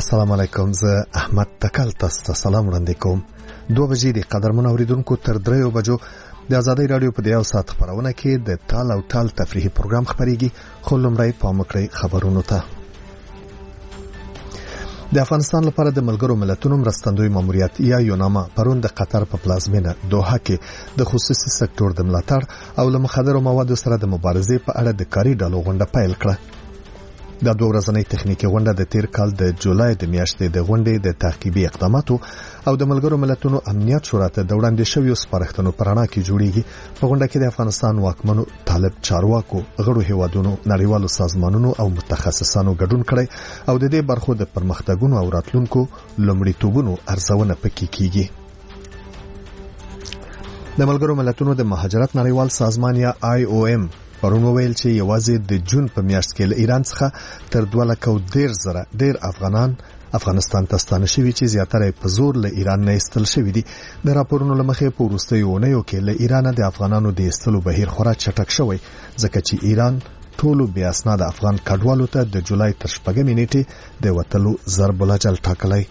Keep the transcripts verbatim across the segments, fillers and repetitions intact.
السلام علیکم. زه احمد تکل تاسو ته سلام وړاندې کوم. دوه بجې د قدرمن اوریدونکو تر دریو بجو د آزادۍ رادیو په دیو سات خبرونه کې د ټال او ټال تفریحي پروګرام خبريږي. خو لومړی پام وکړئ خبرونو ته. د افغانستان لپاره د ملګرو ملتونو مرستندوی ماموریت یا یوناما پرون د قطر په پلازمینه دوحه کې د خصوصي سکتور د ملاتړ او له مخدرو موادو سره د مبارزې په اړه د کاري ډلو غونډه پیل کړه. د دوه ورځنۍ تخنیکي غونډه د تیر کال د جولای د میاشتې د غونډې د تعقیبي اقداماتو او د ملګرو ملتونو امنیت شورا ته د وړاندې شویو سپارښتنو پر اړه کې جوړیږي. په غونډه کې د افغانستان واکمنو طالب چارواکو غړو هیوادونو نړیوالو سازمانونو او متخصصانو ګډون کړي او د دې برخو د پرمختګونو او راتلونکو لومړیتوبونو ارزونه پکې کیږي. د ملګرو ملتونو د مهاجرت نړیوال سازمان یا آی او ایم پرون ویل چې یوازې د جون په میاشت کې له ایران څخه تر دوه لکه ډیر زره ډیر افغانان افغانستان ته ستانه شوي چې زیاتره په زور له ایران نه ایستل شوي دي. د راپورونو لمخې په وروستیو اونیو کې له ایران د افغانانو د ایستلو بهیر خورا چټک شوی ځکه چې ایران ټولو بیا اسناد افغان کډوالو ته د جولای تر شپږمې نیټې د وټلو ضرب الاجل ټاکلی.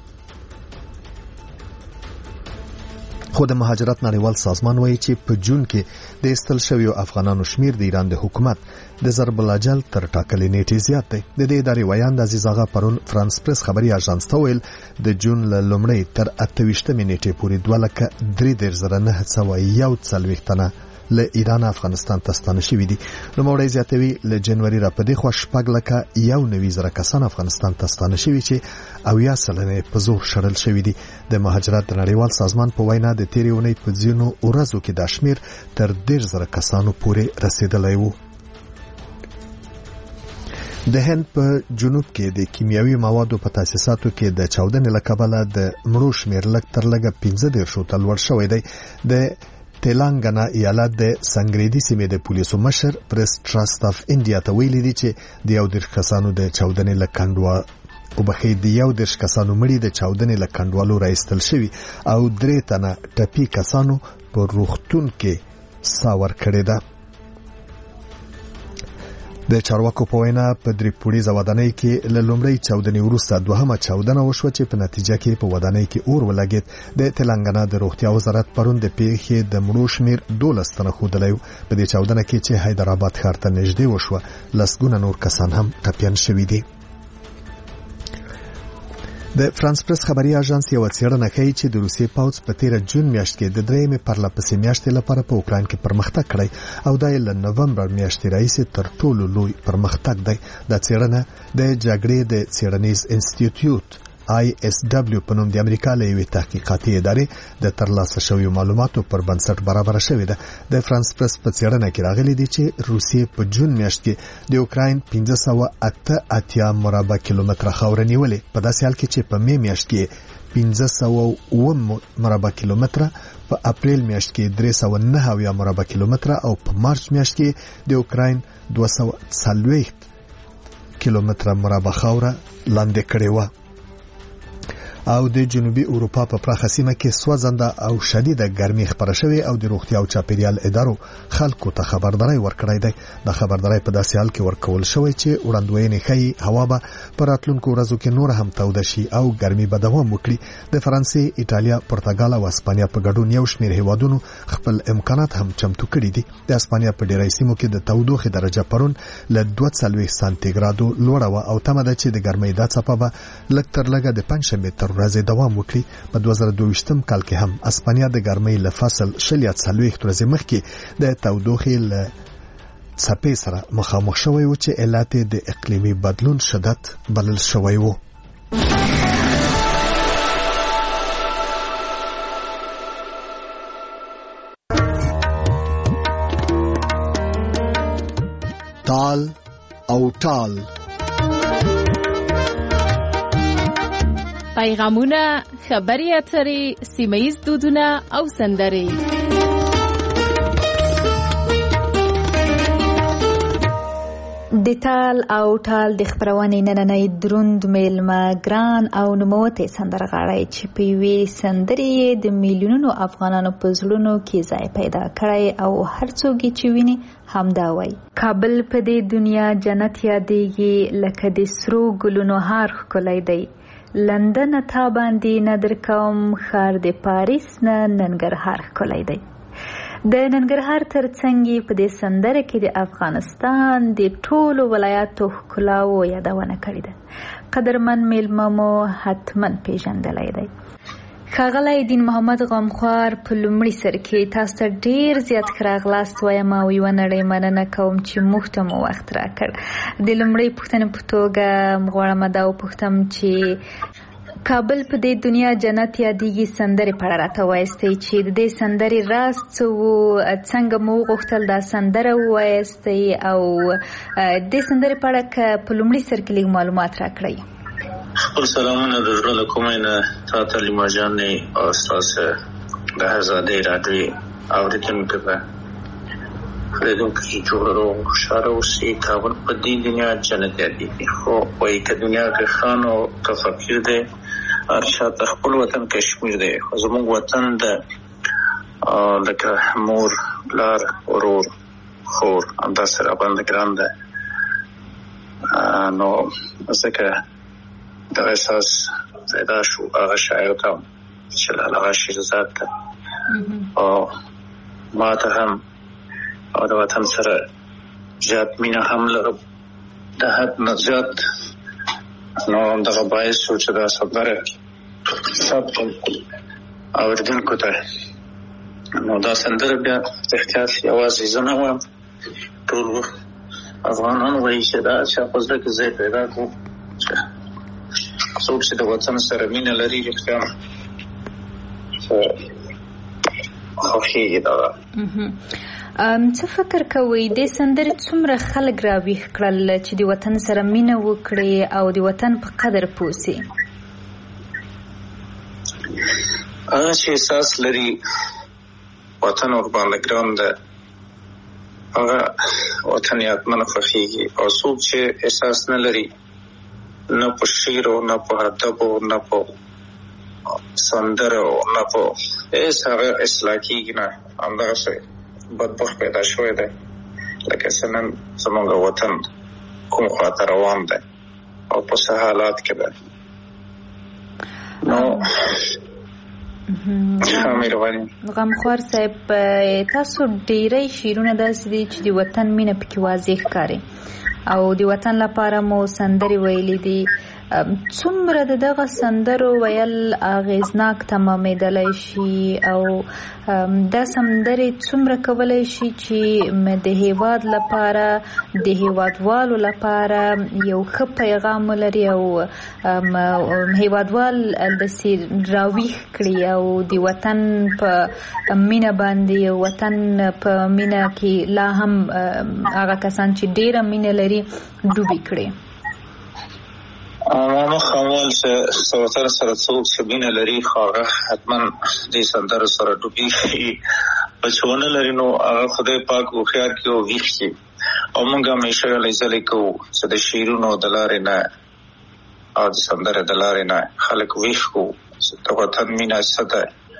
خو د مهاجرت نړیوال سازمان وایي چې په جون کې د ایستل شویو افغانانو شمیر د ایران د حکومت د ضرب الاجل تر ټاکلې نیټې زیات دی. د دې ادارې ویاند عزیز آغا پرون فرانس پریس خبري اژانس ته ویل د جون له لومړۍ تر اتهویشتمې نیټې پورې دوه لکه درې دېرش زره نه سوه یو څلوېښت تنه له ایران افغانستان ته ستانه شوي دي. نوموړی زیاتوي له جنوري را پدې خوا شپږ لکه یو نوي زره کسان افغانستان ته ستانه شوي چې اویا سلنه په زور شړل شوي دي. د مهاجرت نړیوال سازمان په وینا د تیرې اونۍ په ځینو ورځو کې د شمیر تر ډېر زره کسانو پورې رسیدلی وو. د هند په جنوب کې د کیمیاوي موادو په تاسیساتو کې د چاودنې له کبله د مړو شمیر لږ تر لږه پنځه دېرشو ته لوړ شوی دی. د تلنګانا ایالت د سنګریدي سیمې د پولیسو مشر پریس ټرست اف انډیا ته ویلي دي چې د یو دېرش کسانو د چاودنې له کندوا او بخې د یو دېرش کسانو مړي د چاودنې له کندوالو راایستل شوي او درې تنه ټپي کسانو په روغتون کې ساه ورکړې ده. د چارواکو په وینا په درې پوړیزه ودانۍ کې له لومړۍ چاودنې وروسته دوهمه چاودنه وشوه چې په نتیجه کې په ودانۍ کې اور ولګېد. د تلنګانا د روغتیا وزارت پرون د پیښې د مړو شمیر دولس تنه ښودلی و. په دې چاودنه کې چې حیدرآباد ښار ته نږدې وشوه لسګونه نور کسان هم ټپیان شوي دي. د فرانس پریس خبري اژانس یو څېړنه کوي چې د روسیې پوځ په تیر جون میاشت کې د درېمې پرلپسې میاشتې لپاره په اوکراین کې پرمختګ کړی او دا له نومبر میاشتې راهیسې تر ټولو لوی پرمختګ دی. دا څېړنه د جګړې د څېړنیز انسټیټیوټ آی اس دبلیو په نوم د امریکا له یوې تحقیقاتي ادارې د ترلاسه شویو معلوماتو پر بنسټ برابر شوې ده. د فرانس پریس په څېړنه کې راغلي دي چې روسیې په جون میاشت کې د اوکراین پنځه سوه اته اتیا مربع کیلومتره خاوره نیولې. په داسې حال کې چې په مې میاشت کې پنځه سوه اووه مربع کیلومتره، په اپریل میاشت کې درې سوه نهه اویا مربع کیلومتره او په مارچ میاشت کې د اوکراین دوه سوه څلوېښت کیلومتره مربع خاوره لاندې کړې وه. او د جنوبي اروپا په پراخه سیمه کې سوځنده او شدیده ګرمي خبره شوې او د روغتیا او چاپیریال ادارو خلکو ته خبرداري ورکړې ده. د خبرداري په داسې حال کې ورکول شوې چې وړاندوینې ښيي هوا به په راتلونکو ورځو کې نور هم توده شي او ګرمي به دوام وکړي. د فرانسې، ایټالیا، پرتګال او اسپانیا په ګډون یو شمېر هیوادونو خپل امکانات هم چمتو کړي دي. د اسپانیا په ډېری سیمو کې د تودوخې درجه پرون له دوه څلوېښت سانتیګرادو لوړه وه او تمه ده چې د ګرمۍ دا څپه به لږ تر لږه د پنجشنبې تر ورځې دوام وکړي. په دوه زره دوه ویشتم کال کې هم اسپانیا د ګرمۍ له فصل شل یا څلوېښت ورځې مخکې د تودوخې له څپې سره مخامخ شوی و چې علت د اقلیمي بدلون شدت بلل شوی و. تال او ټال پیغامونه، خبري اترې، سیمه‌ییز دودونه او سندرې. د تال او ټال د خپرونې نننۍ دروند میلمه ګران او نوموتی سندرغاړی چې په یوې سندرې یې د میلیونونو افغانانو په زړونو کې ځای پیدا کړی او هر څوک یې چې ویني همدا وایي. کابل په دې دنیا جنت یادیږي لکه د سرو ګلونو هار ښکلی دی. لندن تا باندې نه درکوم ښار د پاریس نه ننګرهار ښکلی دی. د ننګرهار ترڅنګ په دې سندره کې د افغانستان د ټولو ولایاتو ښکلاو یادونه کړې ده. قدرمن میلمه مو حتما پیژندلی دی. ښاغلی دین محمد غمخوار، په لومړي سر کې تاسو ته ډېر زیات ښه راغلاست وایم او یوه نړۍ مننه کوم چې موږ ته مو وخت راکړ. د لومړۍ پوښتنې په توګه غواړم دا وپوښتم چې کابل په دې دنیا جنت یادیږي سندرې په اړه راته وایستئ چې د دې سندرې راز څه و، څنګه مو وغوښتل دا سندره ووایستئ او دې سندرې په اړه که په لومړي سر کې لږ معلومات راکړئ. خپل سلامونه د زړه له کومې نه تا ته لیما جانې او ستاسو د هرزادې راډیوي اورېدونکو ته اورېدونکو چې جوړ او خوشحاله اوسئ. کابل په دې دنیا جنت یادیږي، خو وایي که دنیا کې خان او که فقیر دی، هر چاته خپل وطن کشمیر دی. خو زموږ وطن د لکه مور، پلار، ورور، خور همداسې راباندې ګران دی. نو ځکه دغه احساس پیدا شو هغه شاعر ته چې هغه شیرزاد ته او ما ته هم او د وطن سره زیات مینه هم لرم، د حد نه زیات. نو دغه باعث شو چې دا سندره ثبت کړم اورېدونکو ته. نو دا سندره بیا احتیاط یوازې زه نه وایم، ټول افغانان وایي چې دا چا په زړه کې ځای پیدا کړو چې څوک چې د وطن سره مینه لري رښتیا خوښېږي. دغه څه فکر کوئ دې سندرې څومره خلک راویښ کړل چې د وطن سره مینه وکړي او د وطن په قدر پوه سي؟ هغه چې احساس لري وطن ورباندې ګران ده، هغه وطن یې حتما خوښېږي. او څوک چې احساس نه لري، نه په شعر او نه په ادب او نه په سندره او نه په هېڅ هغه اصلاح کېږي نه. همدغسې بدبخت پیدا شوی دی لکه څه نن زموږ وطن کوم خواته روان دی او په څه حالات کې دی. نو غمخوار صاحب، تاسو ډېری شعرونه داسې دي چې د وطن مینه پکې واضح ښکاري او د وطن لپاره مو سندرې ویلې دي. څومره د دغه سندرو ویل اغیزناک تمامېدلی شي او دا سندرې څومره کولی شي چې د هیواد لپاره د هیوادوالو لپاره یو ښه پیغام ولري او هیوادوال داسې راویښ کړي او د وطن په مینه باندې وطن په مینه کې لا هم هغه کسان چې ډېره مینه لري ډوبې کړي؟ ما مخامل چې وطن سره څوک چې مینه لري خو هغه حتما دې سندرو سره ډوبېږي، په چې ونه لري نو هغه خدای پاک هوښیار کړي او ویښ کړي. او موږ همیشه هلې ځلې کوو چې د شعرونو د لارې نه او د سندرې د لارې نه خلک ویښ کړو چې د وطن مینه څه ده.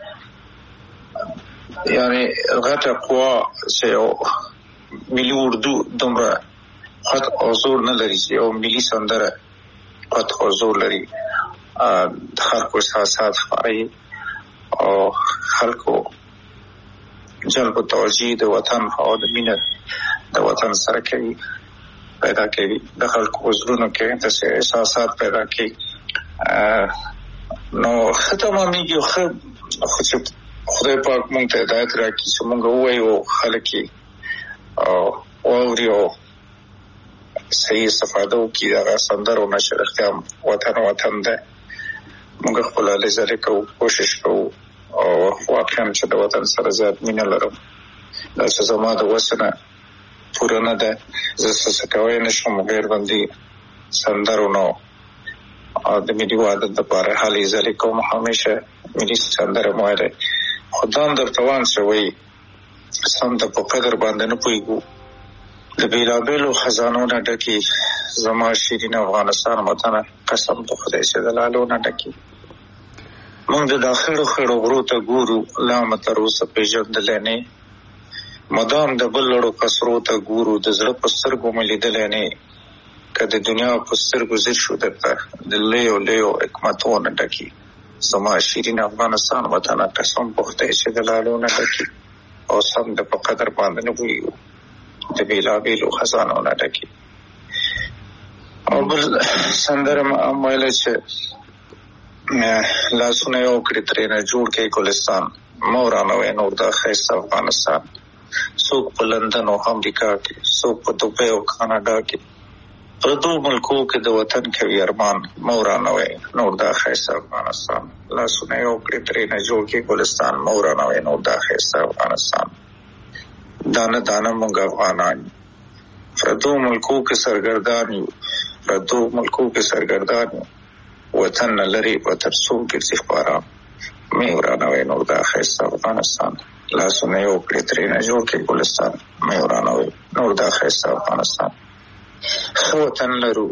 یعنې غټه قوا چې یو ملي اردو دومره خط او زور نه لري چې یو ملي سندره قط حضور لري، د خلکو احساسات ښکاري او خلکو جلب توجه د وطن او د مینه د وطن سره کوي پیدا کوي، د خلکو زړونو کې داسې احساسات پیدا کوي. نو ښه تمامېږي ښه، خو چې خدای پاک موږ ته هدایت راکړي چې موږ ووایو خلک یې واوري او صحیح استفاده وکړي د هغه سندرو نه چې رښتیا وطن وطن دی. موږ خپله هلې ځلې کوو، کوشش کوو او واقعا چې د وطن سره زیات مینه لرم. دا چې زما د وسه نه پوره نه ده، زه څه کوی نه شم غیر بندي سندرو نه او د ملي وحدت دپاره هلې ځلې کوم. همیشه ملي سندره مو ویلی، خو دا هم درته وایم چې وایي سم د په قدر باندې نه پوهېږو، د د بیلابیلو خزانو نه ډکي زما شیرین افغانستان وطنه قسم په خدای چې د لالو نه ډکي موږ د داخلو خړو غرو ته ګورو لا متر اوسه پیژندلې نه مدام د بل لړو کسرو ته ګورو د زړه په سترګو مې لیدلې نه که د دنیا په سترګو زیر شو درته د لیو لیو حکمتونه ډکي زما شیرین افغانستان وطنه قسم په خدای چې د لالو نه ډکي او سم د په قدر باندې نه پوهېږو د بیلابیلو خزانو نه ډکي او بل سندره م ویله چې لاسونه یې وکړي ترېنه جوړ کړي ګلستان مه ورانوئ نور دا ښایسته افغانستان څوک په لندن او امریکا کې څوک په دوبۍ او کاناډا کې پردو ملکو کې د وطن کوي ارمان مه ورانوئ نور دا ښایسته افغانستان لاسونه یې وکړي ترېنه جوړ کړي ګلستان مه ورانوئ نور دا ښایسته افغانستان دانه دانه موږ افغانان پردو ملکو کې سرګردان یو پردو ملکو کې سرګردان یو وطن نه لري وطن څوک ګرځي خپاره مې ورانوئ نور دا ښایسته افغانستان لاسونه یې وکړي ترېنه جوړ کړي ګلستان مې ورانوئ نور دا ښایسته افغانستان ښه وطن لرو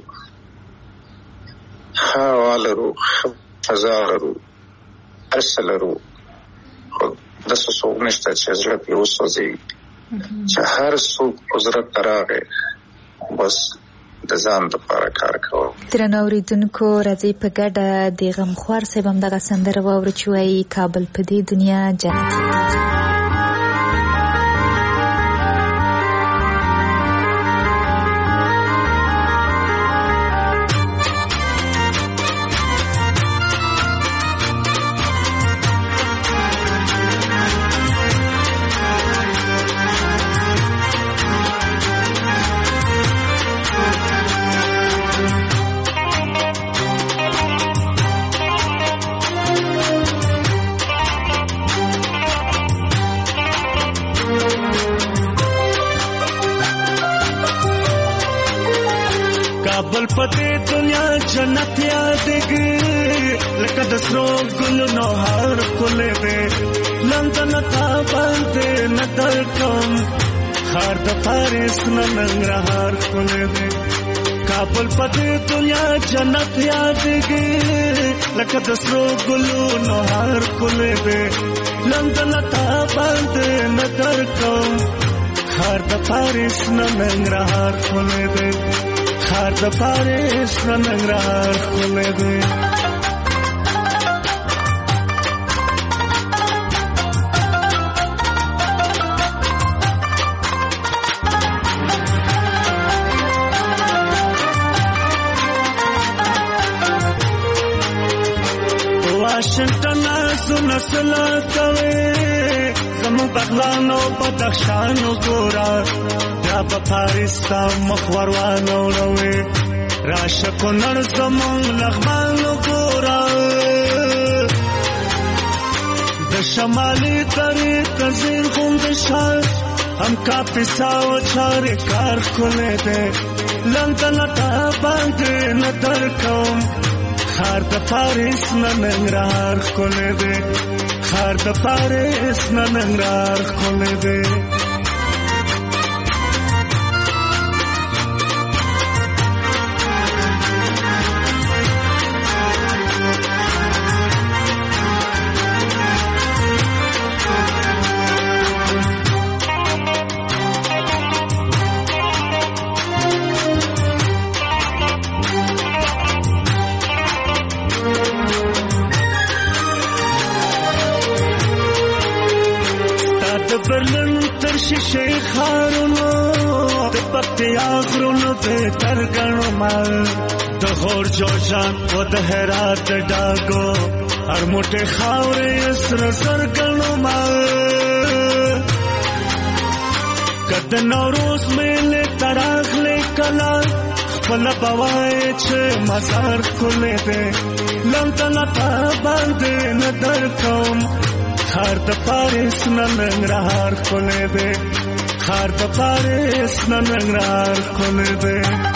ښه هوا لرو ښه فضا لرو هر څه لرو خو داسې څوک نشته چې زړه پرې وسوځي چې هر څوک قدرت ته راغی بس د ځان دپاره کار کوو. درنو اورېدونکو راځئ په ګډه د غمخوار صاحب همدغه سندره واورو چې وایي کابل په دې دنیا جنت. کابل پدې دنیا جنت یادګي لکه د سرو ګلو نو هر کله دې لندن تا باندې نظر کوم خار د پاریس ننګرهار کله دې کابل پدې دنیا جنت یادګي لکه د سرو ګلو نو هر کله دې لندن تا باندې نظر کوم خار د پاریس ننګرهار کله دې خار د پاریس ننګرهار کله دې واشنگټن سونه سلا کوي زمو بغلانو بدخشانو ګورا یا په پاریس تا مخوروانو لوي راشه کو نن زمون لغمانو ګورا د شمالي طریق زین خوند شال هم کا پیساو چارې کار کوله دې لندن تا باندې نظر کوم خار د پاریس ننګرهار کوله دې خار د پاریس ننګرهار کوله دې برلن تر شیشه خارونو د پکتیا غرونو ته ترګنو مال د غور جوشان او د هرات ډاګو هر موټه خاورې سر سرګنو مال کد نوروز میله تراغله کلا خپل بوای چې مزار کوله دې لندن تا باندې نظر کوم خار د پاریس ننګرهار کوله دې خار د پاریس ننګرهار کوله دې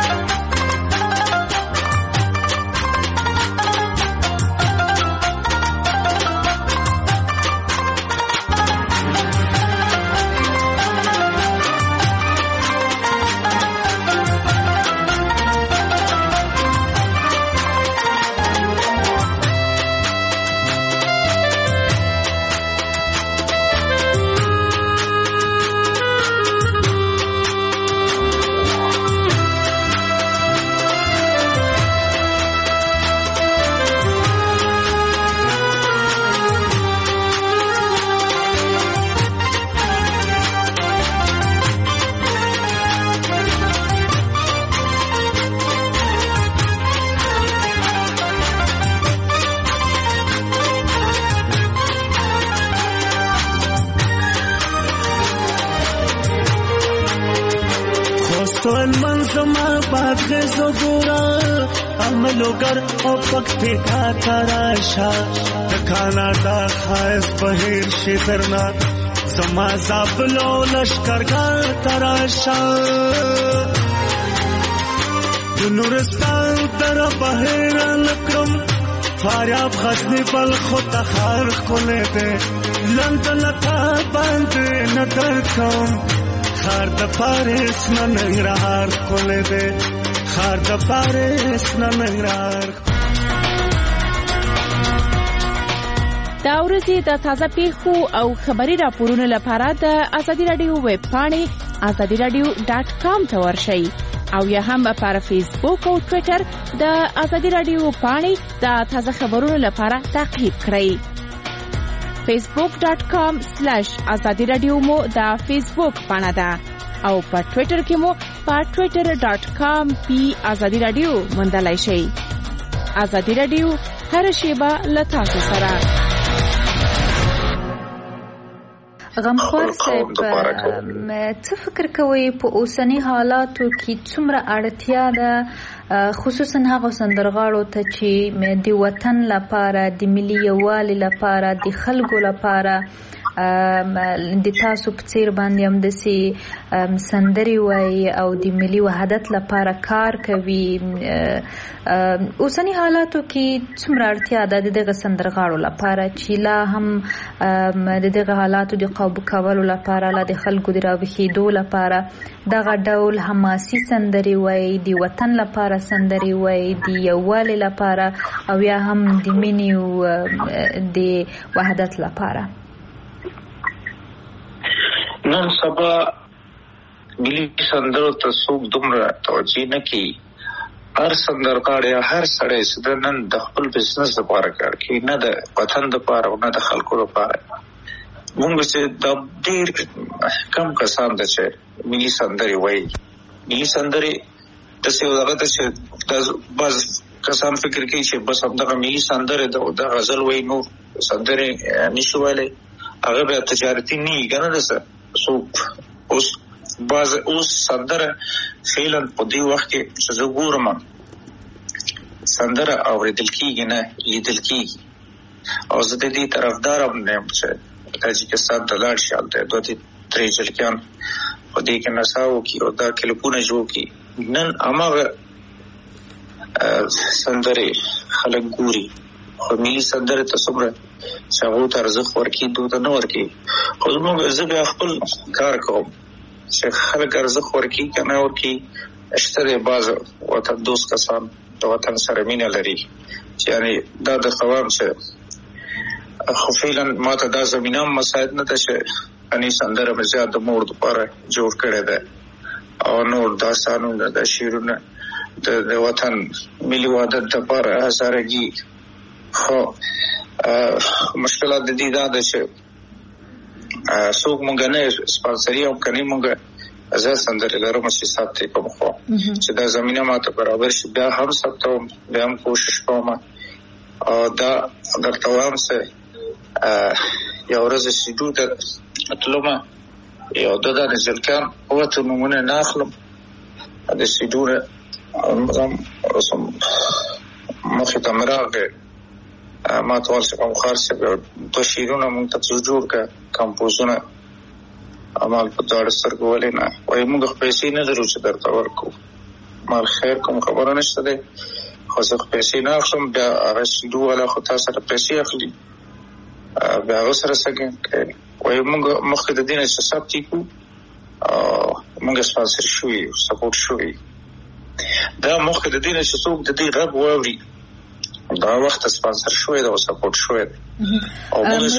تو المنظمه بعد غزو گورا عملوگر او پکتی کا تراشا کانادا خاص بهیر شیدرنا زما زابلو لشکرګر تراشا نورستان در بهیر لکرم فاریاب غزنی بل خود خار کله ده لندن تا باندې نظر کوم خار د پاریس نه ننګرهار کله ده خار د پاریس نه ننګرهار. دا ورځې د تازه پیښو او خبري راپورونو لپاره د ازادي رادیو ویب پاڼې ازادي رادیو ډاټ کام ته ورشئ او یا هم پر فیسبوک او ټوئیټر د ازادي رادیو پاڼې د تازه خبرونو لپاره تعقیب کړئ. فیسبوک ډاټ کام سلیش ازادي رادیو مو د فیسبوک پاڼه ده او په ټوئیټر کې مو په ټوئیټر ډاټ کام پی ازادي رادیو موندلای شئ. ازادي رادیو هر شیبه له تاسو سره. غمخوار صاحب څه فکر کوئ په اوسنی حالاتو کې څومره اړتیا ده خصوصا هغه سندرغاړو ته چې د وطن لپاره د ملي یووالي لپاره د خلکو لپاره د تاسو په څیر باندې هم داسې سندرې وایي او د ملي وحدت لپاره کار کوي اوسنی حالاتو کې څومره اړتیا ده د دغه سندرغاړو لپاره چې لا هم د دغه حالاتو د قابو کولو لپاره لا د خلکو د راویښېدو لپاره دغه ډول حماسي سندرې وایي د وطن لپاره سندرې وایي د یووالي لپاره او یا هم د مینې او د وحدت لپاره. نن سبا ملي سندرو ته څوک دومره توجه نه کوي. هر سندرغاړی هر سړی چې نن د خپل بزنس لپاره کار کوي نه د وطن لپاره او نه د خلکو لپاره. موږ چې د ډېر کم کسان ده چې ملي سندرې وایي. ملي سندرې داسې یو دغه ده چې بعض کسان فکر کوي چې بس همدغه ملي سندرې د غزل وایي نور سندرې نشي ویلی هغه بیا تجارتي نه وي که نه ده څه څوک اوس بعض اوس سندره فعلا په دې وخت کې چې زه ګورم سندره اورېدل کېږي نه لیدل کېږي او زه د دې طرفدار هم نه یم چې تاجکستان ته لاړ شي هلته دوه درې جلکیان په دې کې نڅا وکړي او دا کلیپونه جوړ کړي. نن هماغه سندرې خلک ګوري خو ملي سندرې ته څومره چې هغو ته ارزښت ورکړي دوی ته نه ورکړي. خو زموږ زه بیا خپل کار کوم چې خلک ارزښت ورکړي که نه ورکړي. شته دی بعض وطن دوست کسان د وطن سره مینه لري چې یعنې دا د قوام چې خو فعلا ما ته دا زمینه هم مساعد نه ده چې اني سندره مې زیات د مور دپاره جوړ کړې ده او نور داستانونه د شعرونه د وطن ملي وحدت دپاره هزارګي. خو مشکلات د دې دا ده چې څوک مونږ نه سپانسري او کني مونږ زه سندرې لرم چې ثبت یې کوم خو چې دا زمینه ماته برابر شي بیا هم ثبتوم بیا هم کوشش کوم او دا درته وایم چې یو ورځ سیډو ته تلم یو دوه دانې جلکیان وته نومونه نه اخلم د سیډو نه مخې ته مې راغی ما ته ویل چې کوم خار صاحب دوه شعرونه مونږ ته جوړ کړه کمپوزونه امال په دواړو سترګو ولې نه وایي موږ پیسې نه لرو چې درته ورکړو. مال خیر کوم خبره نشته دی خو زه پیسې نه اخلم بیا هغه سیډو والا خو تا سره پیسې اخلي بیا هغه سره څه کوي. وایي موږ مخکې د دې نه چې ثبت یې کړو موږ سپانسر شوي یو سپورټ شوي دا مخکې د دې نه چې څوک د دې غږ واوري دا وخت سپانسر شوی دا او سپورټ شوی دی. او موږ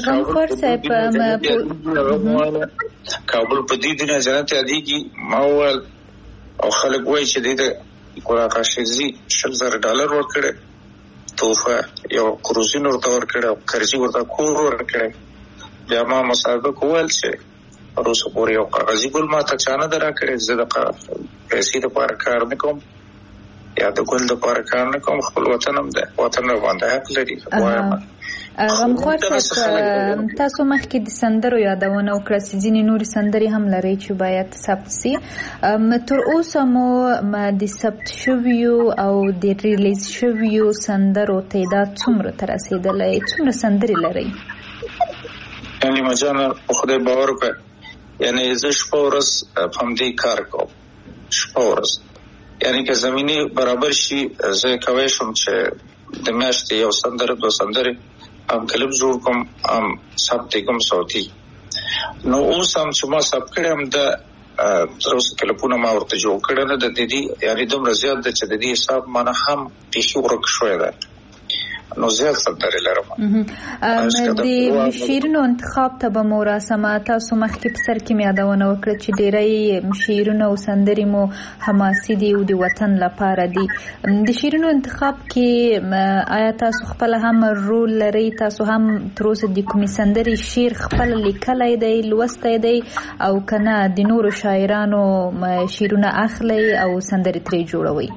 کابل په دې دنیا جنت یادېږي ما وویل او خلک وایي چې دې ته قرآن راشدزي شل زره ډالر ورکړی توفه یو کروزین ورته ورکړی او کرزي ورته کور ورکړی. بیا ما مصاحبه کې وویل چې وروسته پورې یو کاغذي ګل ما ته چا نه ده راکړی زه د پیسې دپاره کار نه کوم یا د ګل دپاره کار نه کوم خپل وطن هم ده وطن راباندې حق لري وایم غمخوار صاحب تاسو مخکې د سندرو یادونه وکړه چې ځینې نورې سندرې هم لري چې باید ثبت سي. تر اوسه مو د ثبت شویو او د ریلیز شویو سندرو تعداد څومره ته رسېدلی؟ څومره سندرې لرئ؟ یعنې مجانه په خدای باور وکړه، یعنې زه شپه ورځ په همدې کار کوم، شپه ورځ. یعنې که زمینې برابر شي زه کولی شم چې د میاشتې یو سندره دوه سندرې ام کلب جوړ کوم، ام ثبت کوم صوتي. نو اوس هم چې ما ثبت کړی هم د تر اوسه کلپونه ما ورته جوړ کړی نه د دې، یعنې دومره زیات ده چې د دې حساب مانه هم بیخي ورک شوی ده. نو زیات سندرې لرم. د شعرونو انتخاب ته به مو راسمه. تاسو مخکې په سر کې مې یادونه وکړه چې ډېری شعرونه او سندرې مو حماسي دي او د وطن لپاره دي. د شعرونو انتخاب کې آیا تاسو خپل هم رول لرئ؟ تاسو هم تر اوسه د کومې سندرې شعر خپل لیکلی دی، لوستی دی، او که نه د نورو شاعرانو شعرونه اخلئ او سندرې ترې جوړوئ؟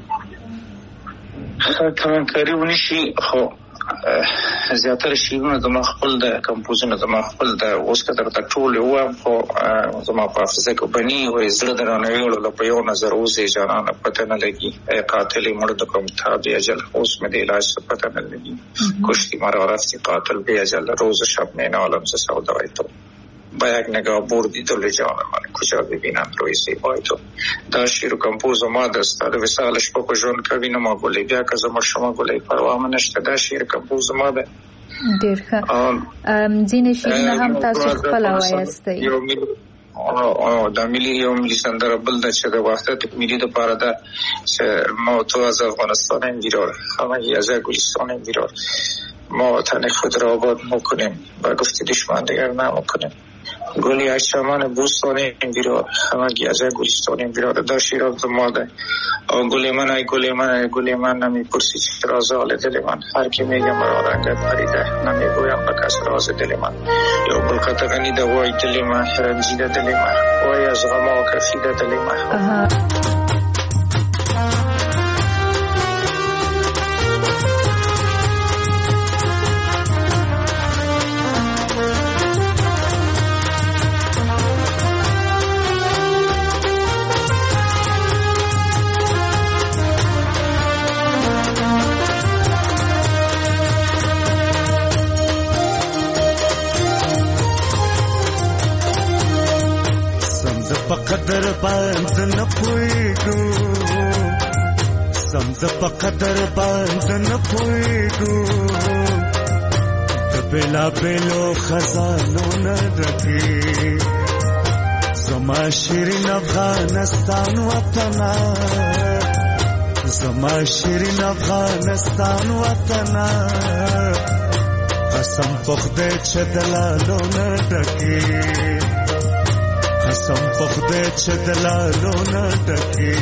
کمنکاري ونی شي، خو زیاتره شعرونه زما خپل د کمپوزونه زما خپل د اوس که درته ټول ووایم خو زما په حافظه کې بني وایي زړه درانه ویړله په یو نظر اوس یې جانانه پته نه لګي، ای قاتل مړ د کوم تاب اجل اوس مې د علاج څه پته نه لګي، کشتی مرا رفتی قاتل بی اجل روز شب می نالم ز سودای تو با یک نگاه بردی دل جان من کجا ببینم روی زیبای تو. دا شعر و کمپوز ما دست د وصال شپه په ژوند کوي نه ما ګلې بیا که زما شما ګلې پروا مې نشته. دا شعر کمپوز ما ده. ډېر ښه. ځینې شعرونه هم تاسو خپله وایستئ؟ دا ملي یو ملي سندره بل ده چې د وحدت ملی دپاره ده چې ما و تو از افغانستان بیرار همگی از گلستان بیرار ما وطن خود را آباد میکنیم و گفت دشمن دیگر نمیکنیم گلی از چمن بوستان بیرار همگی از گلستان بیرار. دا شعر از ما ده. گل من ای گل من ای گل من نمیپرسی چه راز حال دل من، هر کی میگه مرا رنگت پریده نمیگویم به کس راز دل من. یا گل قطغنی ده وای دل من رنجیده دل من وای از غما کفیده دل من. قدر باند نه پويګو سمز په قدر باند نه پويګو د بلا بلو خزانو نه دکی زما شیرین افغانستان وطنا زما شیرین افغانستان وطنا قسم په خدای چې دلالو نه دکی قسم په خدای چې دلالو نه ډکي.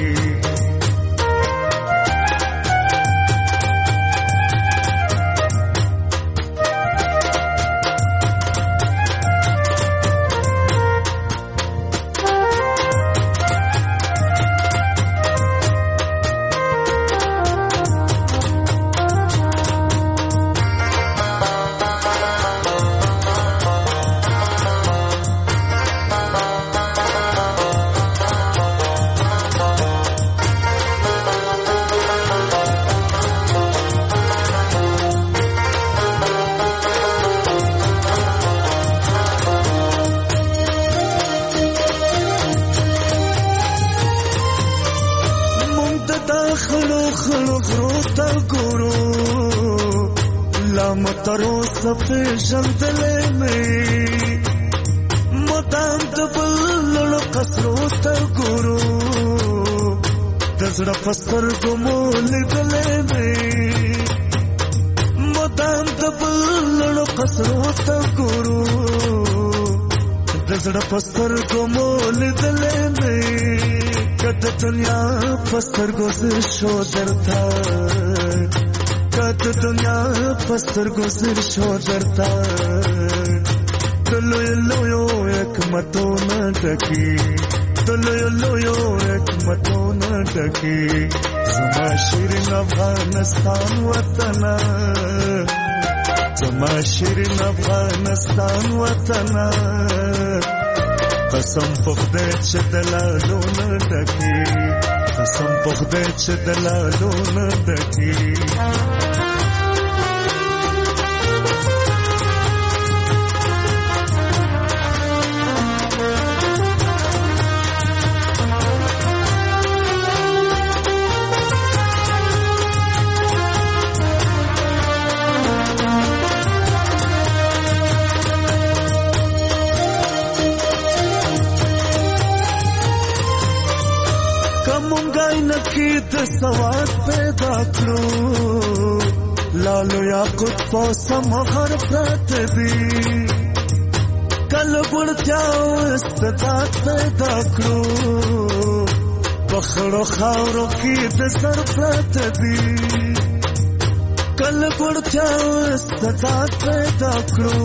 جلدلې مې مدام د بللو قصرو ته ګورو د زړه په سترګو مو لیدلې مې مدام د بللو قصرو ته ګورو د زړه په سترګو مو لیدلې مې که د دنیا په سترګو زه شو درته د دنیا پستر گزر شو درتا دلوی لویو حکمتو نه ډکی دلوی لویو حکمتو نه ډکی زما شیرین افغانستان وطن زما شیرین افغانستان وطنه قسم په خدای چې دلالو نه ډکي قسم په خدای چې دلالو نه ډکي د سواد پیدا کړو لالو یا قد پوسم غر پرات دی کل ګړتیا استعداد پیدا کړو بخړو خاورو کې د سر پرات دی کل ګړتیا استعداد پیدا کړو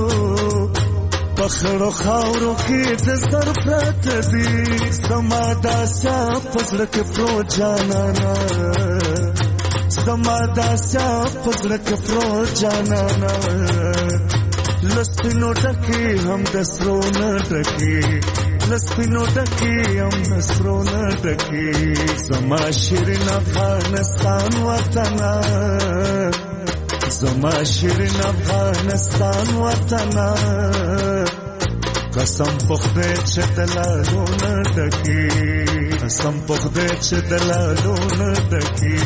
بخړو خاورو کې د سر پرات دی زما داسیا پزړه کې پرو جانانا زما داسیا پزړه کې پرو جانانا لسپینو ډکی هم د سرو نه ډکی لسپینو ډکی هم د سرو نه ډکی زما شیرین افغانستان وطنه زما شیرین افغانستان وطنه قسم په خدای چې دلالو نه ډکي قسم په خدای چې دلالو نه ډکي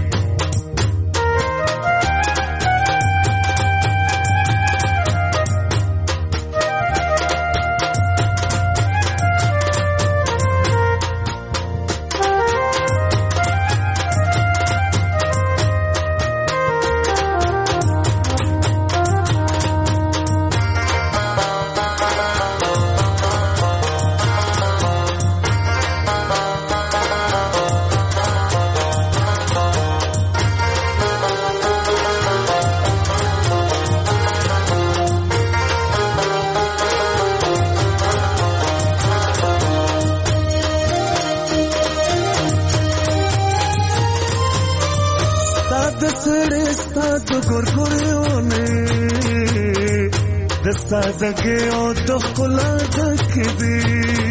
سادګي او د خلا دک دی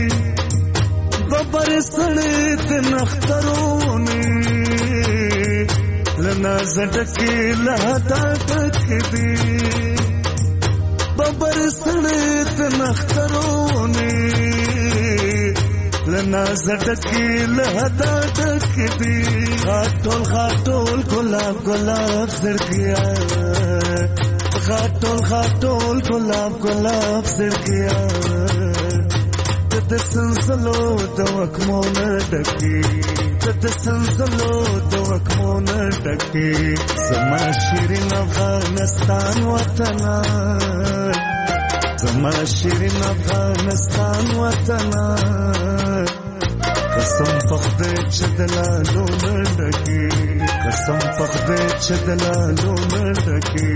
ببر سړې د نخترونه لنا زړکې له تا دک دی ببر سړې د نخترونه لنا زړکې له تا دک دی غاټول غاټول ګلاب ګلاب زړګیا غاټول غاټول ګلاب ګلاب زړګیا د سنزلو د وکمو نه ډکي د سنزلو د وکمو نه ډکي زما شیرین افغانستان وطنه زما شیرین افغانستان وطنه قسم په خدای چې دلالو نه ډکي قسم په خدای چې دلالو نه ډکي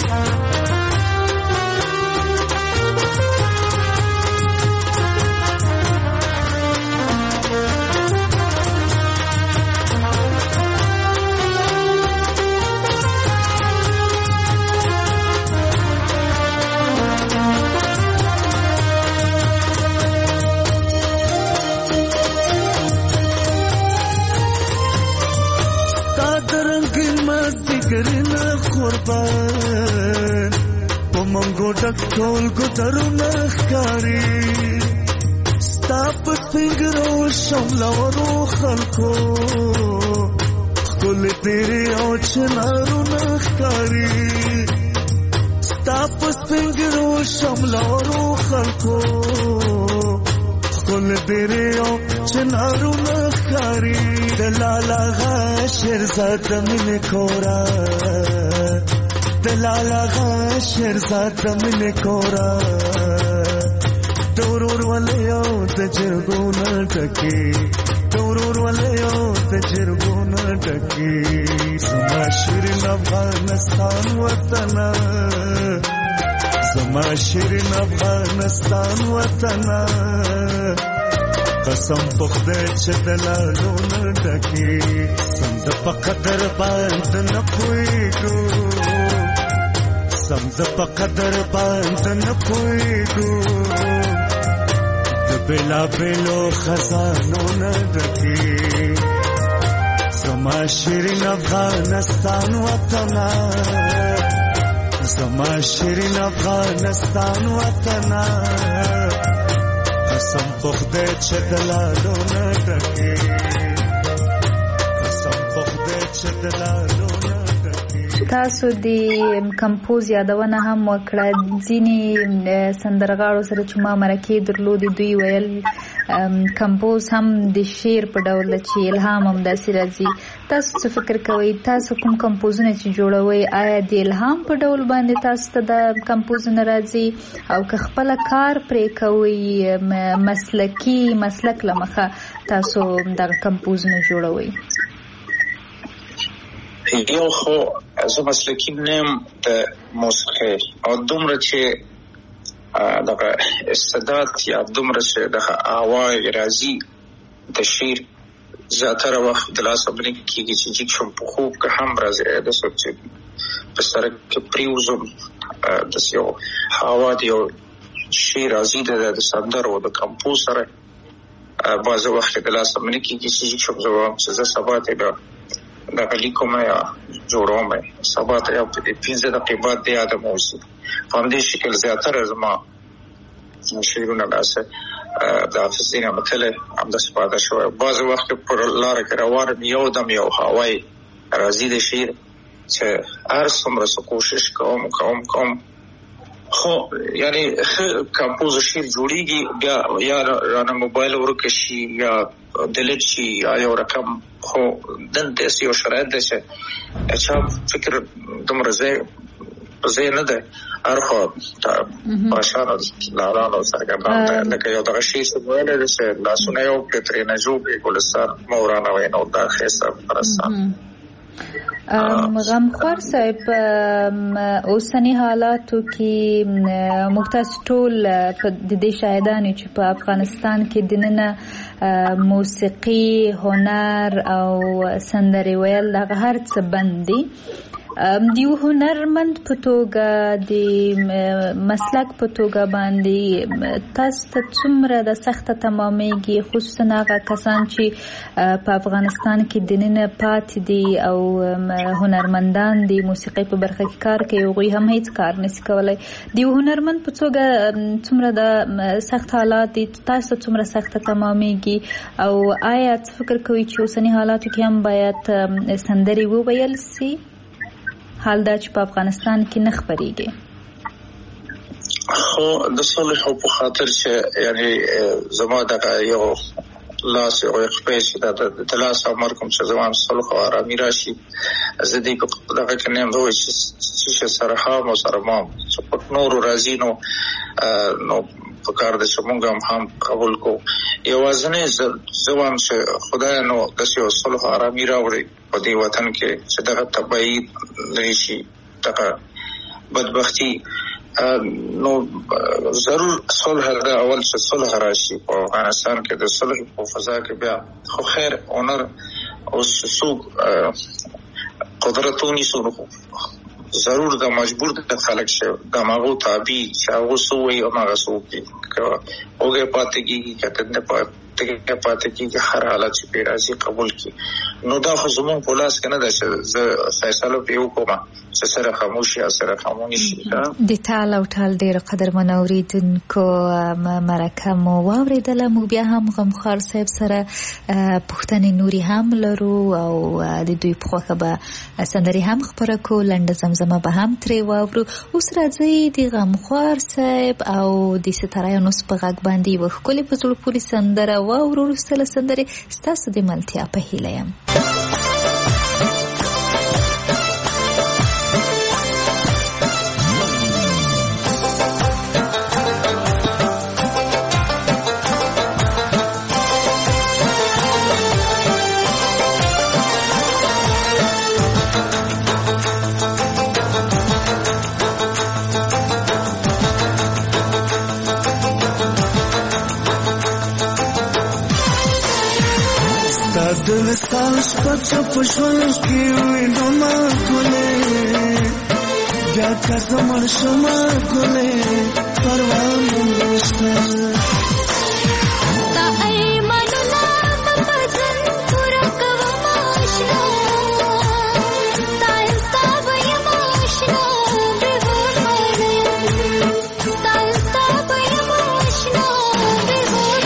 ټول ګټرونه ښکاري ستا په سپینګرو شملورو خلکو ښکلې تیرې او چنارونه ښکاري ستا په سپینګرو شملورو خلکو ښکلې تیرې او چنارونه ښکاري د لالا غا شیرزاده مینې کورا دلالا غا شیرزاد من کورا دورور ولیو تجربو نٹکی دورور ولیو تجربو نٹکی زما شیرین افغانستان وطنه زما شیرین افغانستان وطنه قسم په خدای چې دلالو نه ډکي سم د په قدر باندې نه پوهېږو قسم ز په قدر باندې نه پوهېږو د بېلابېلو خزانو نه ډکې زما شیرین افغانستان وطنه زما شیرین افغانستان وطنه قسم په خدای چې د لالو نه ډکې قسم په خدای چې د لالو نه تاسو د کمپوز یادونه هم وکړه ځینې سندرغاړو سره چې ما مرکې درلودې دوی ویل کمپوز هم د شعر په ډول چې الهام هم داسې راځي تاسو څه فکر کوئ تاسو کوم کمپوزونه چې جوړوئ آیا د الهام په ډول باندې تاسو ته د کمپوزونه راځي او که خپل کار پرې کوئ مسلکي مسلک له مخه تاسو دغه کمپوزونه جوړوئ یو خو زه مسلکي نیم د موسیقۍ او دومره چې دغه استعداد یا دومره چې دغه آواز راځي د شعر زیاتره وخت د لاسه باندې کېږي چې جګ شم په خوب که هم راځي د څوک چې په سړک کې پریوزم داسې یو هوا د یو شعر راځي د سندرو د کمپوز سره بعضې وخت د لاسه باندې کېږي چې جګ شم زه وایم چې زه سبا ته به دغه لیکوم یا جوړوم سبا ته یو پنځه دقیقې بعد د یاده مو وشي په همدې شکل زیاتره زما شعرونه داسې د حافظ ځینې متلې همداسې پاته شوی بعضې وخت پر لاره کې روان یم یو دم یو هوای راځي د شعر چې هر څومره څه کوشش کوم کوم کوم خو یعنی کمپوز شعر جوړیږي بیا یا رانه موبایل ورکه شي یا ډیلیټ شي یا یو رقم خو دلته یو شرایط دی چې چا فکر دومره ځای ځای نه دی هر خوا باشانو لارانو څرګندان دی لکه یو دغه شی چې ویلی دی چې لاسونه یو کړې ترېنه جوړ کړي ګلستان مورانه وی نو دا ښایسته پرستان غمخوار صاحب اوسنی حالاتو کې موږ تاسو ټول د دې شاهدان چې په افغانستان کې دننه موسیقي هنر او سندرې ویل دغه هر څه بند دي د یو هنرمند په توګه د مسلک په توګه باندې تاسو ته څومره د سخته تمامېږي خصوصا هغه کسان چې په افغانستان کې دننه پاتې دي او هنرمندان د موسیقۍ په برخه کې کار کوي هغوی هم هیڅ کار نشي کولی د یو هنرمند په توګه څومره د سخت حالات دي تاسو ته څومره سخته تمامېږي او آیا څه فکر کوئ چې اوسني حالاتو کې هم باید سندرې وویل سي حال دا چې په افغانستان کې نه خپرېږي خو د صلح په خاطر چې یعنی زما دغه یو لاس او خپې چې د لاس امر کوم چې زما صلح او آرامي راشي زه دې په دغه کې نه دوی چې سره هم سره ما چې په نور راځي نو نو په کار د شمونګ هم قبول کو یوازنه زوام چې خدای نو د یو صلح او آرامي راوړي په دې وطن کې چې دغه تبعید لري شي دغه بدبختی نو ضرور صلح دا اول چې صلح راشي په افغانستان کې د صلح په فضا کې بیا خو خیر اونر او سوق قدرتونی سره ضرور دا مجبور د خلک شه د ماغو تابع شاو سوې او ماغه سوې اوګه پاتې کیږي کته نه پاتې پاتې کیږي هر حالت چې پیرازي قبول کی نو دا خو زمون په لاس کې نه ده چې فیصله پیو کومه چې سره خاموشي سره خاموشي د تعال او تعال ډیر قدرمن اوریدونکو مرکه مو واوریدل مو بیا هم غمخوار صاحب سره پښتنې نوري هم لرو او د دوی په خوخه به سندري هم خبره کو لنډ زمزمه به هم ترې واورو اوس راځي د غمخوار صاحب او د ستارایانو په غږ باندې وښکلې په زړه پورې سندره واورو سره سندري ستاسو د ملتیا په هیله یم دلستان شپچ پښوش کی وینم ګلې بیا که زمر شما گله پروان نشته تا ایمانونا پپزن پورا کوم آشنا تا انصاب یم آشنا بیهور مانیم تا انصاب یم آشنا بیهور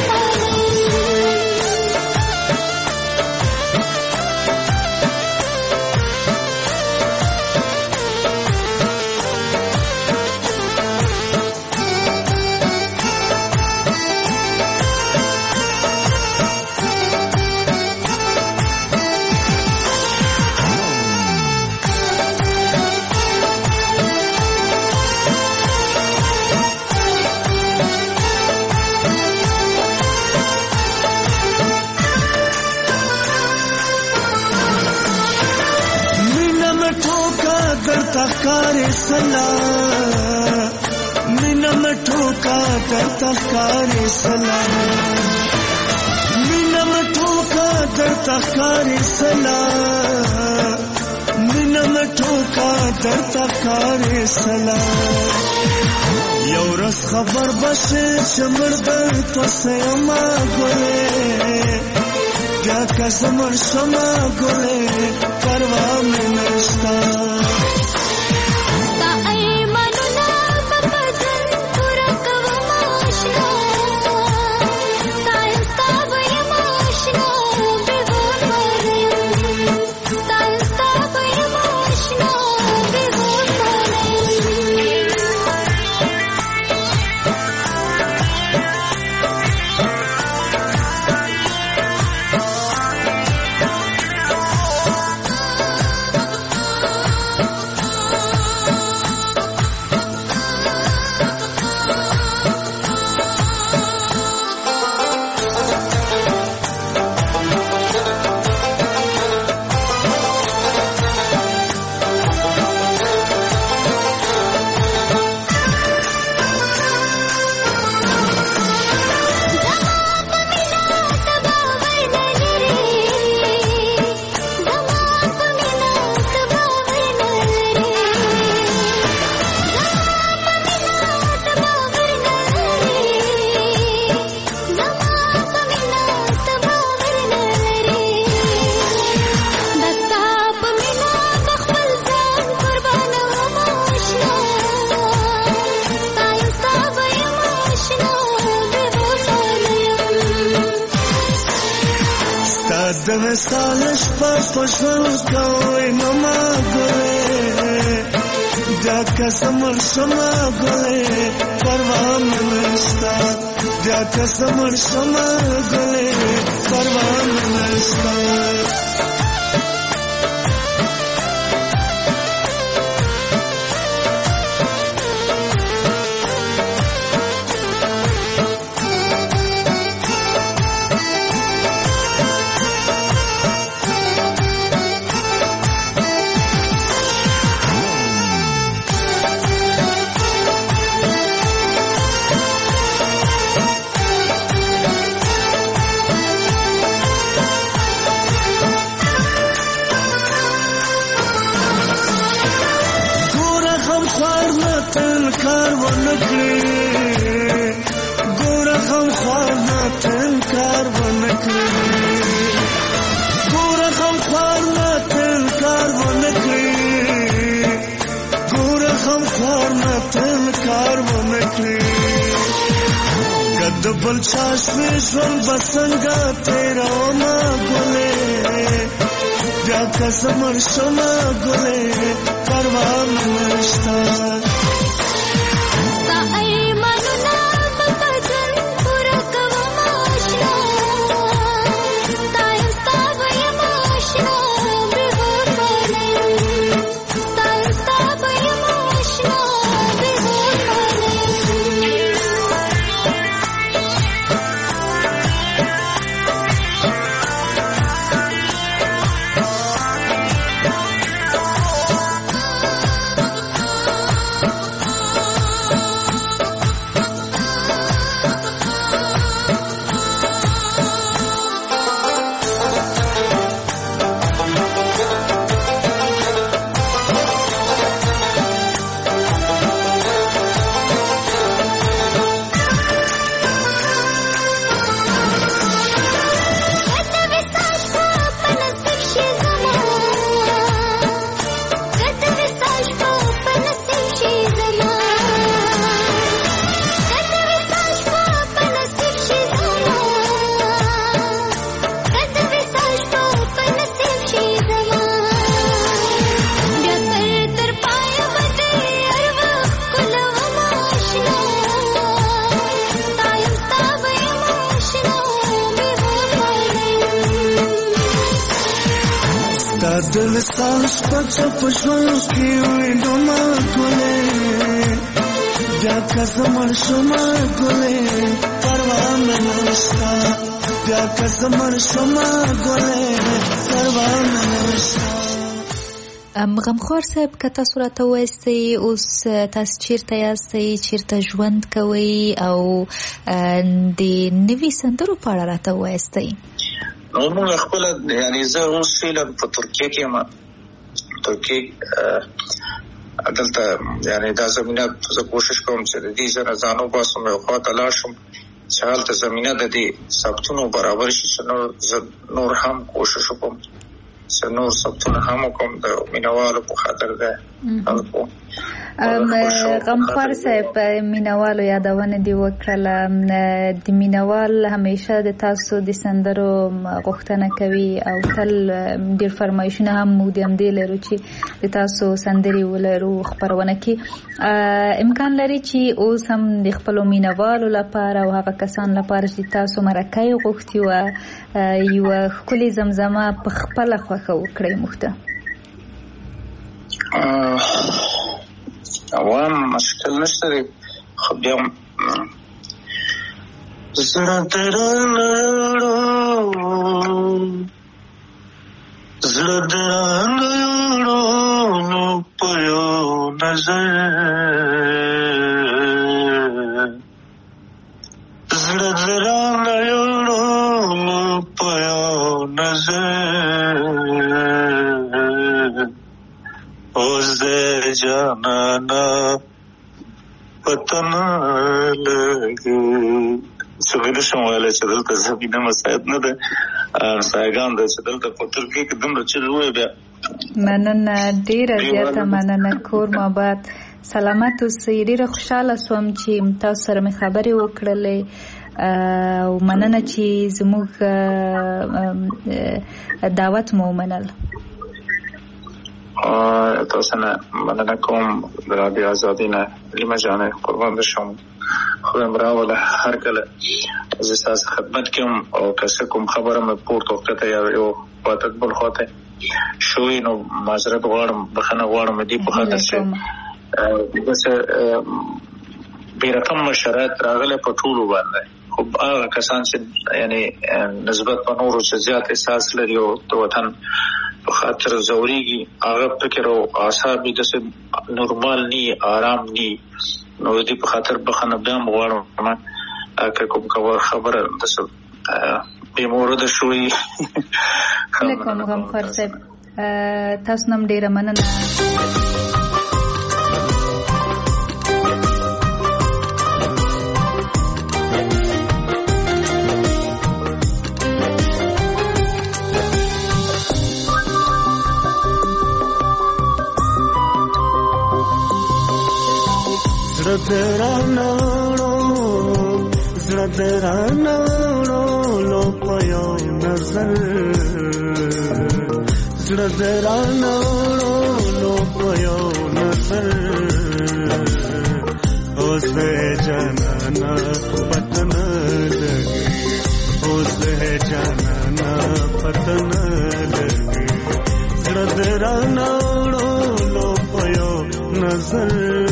تخکاری سلا مینا مٹھوکا در تخکاری سلا مینا مٹھوکا در تخکاری سلا مینا مٹھوکا در تخکاری سلا یو رس خبر بشه شمر در تو سیما گلے کیا کسمر شما گلے پروا میں نشتا دمستانش پاس پشوز کوئی نما گلے جا کسمر شما گلے پروان نشتا جا کسمر شما گلے پروان نشتا کار ونکړي ګور هم خوانا تل کار ونکړي ګور هم خوانا تل کار ونکړي ګور هم خوانا تل کار ونکړي کد بل چاش وشول بسنګا تیرا ما ګلې بیا کسمر شما ګلې پروا نشتا دل ساس پچ پښون کې وینم کوله دا کزمر شما کوله پروا مې نشتا دا کزمر شما کوله پروا مې نشتا. غمخوار صاحب که تاسو راته وایستئ اوس تاسو چیرته یاستئ چیرته ژوند کوئ او د نوي سندرو په اړه راته وایستئ؟ نو موږ خپل یعنی زه اوس فعلا په ترکیه کې یم. ترکیه دلته یعنی دا زمینه زه کوشش کوم چې د دې سره ځان وباسم او خواته لاړ شم چې هلته زمینه د دې ثبتونو برابر شي چې نور هم کوشش وکړم چې نور ثبتونه هم وکړم د مینوالو په خاطر ده. غمخوار صاحب مینوالو یادونه دی وکړله. د مینوال همیشه د تاسو د سندرو غوښتنه کوي او تل ډېر فرمایشونه هم موږ د همدې لرو چې د تاسو سندرې ولرو خپرونه کې. امکان لري چې اوس هم د خپلو مینوالو لپاره او هغه کسان لپاره چې تاسو مرکه یې غوښتي وه یوه ښکلې زمزمه په خپله خوښه وکړئ موږ ته؟ عوام مشکل نشته دی خو بیا زړه درانه زړه درانه یوړو په یو نظر زړه درانه یوړو په یو نظر اوس د جانانا پتن لګي څنګه شم ویل چې دلته زمینه مساعد نه ده سایګان ده چې دلته په ترکیه کې دومره چې وای بیا مننه ډیره زیاته مننه کور ماباد سلامت اوسئ. ډیره خوشحاله سوم چې تاسو سره مې خبرې وکړلې او مننه چې زموږ دعوت مو ومنل. تاسو نه مننه کوم د رادیو آزادي نه لیمه جانه قربان بشم. خدای مراوله هر کله زه تاسو خدمت کوم او که کوم خبره مې پورته وکړه یا یو وخت بل خواته شوی نو معذرت غواړم بخنه غواړم دې په خاطر چې بس بیرقم شرایط راغله په ټولو باندې خو هغه کسان چې یعنی نسبت په نورو چې زیات احساس لري او د وطن په خاطر زوريږي هغه فکر او اعصاب د نورمال ني آرام ني نو دې په خاطر بخنه بهم غواړم که کوم خبره د څه به مورد شوي علیکم غمخوار صاحب تاسو نم ډیره مننه. زړه درانه لو پيو نظر زړه درانه لو پيو نظر اوس جانانا پتن لګي اوس جانانا پتن لګي زړه درانه لو پيو نظر